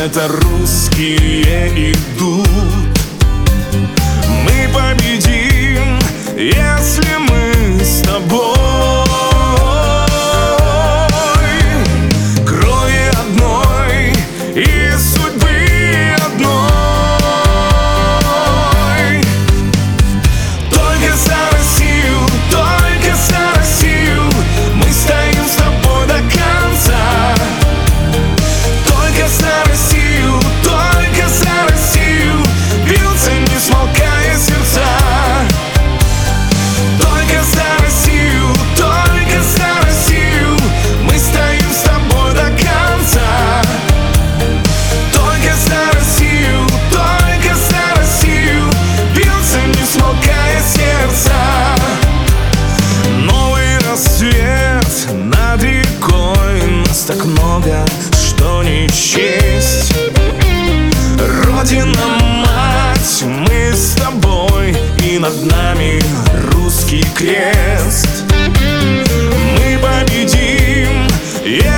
это русские идут. Мы победим, если мы с тобой. Крови одной и судьбы одной. Только за Россию, только за Россию мы стоим с тобой до конца. Только за Россию, только за Россию бьются, не смолкая сердца. Только за Россию, только за Россию мы стоим с тобой до конца. Только за Россию, только за Россию бьются, не смолкая сердца. Новый рассвет над рекой, нас так много, что не счесть. Родина, мать, мы с тобой, и над нами русский крест. Мы победим,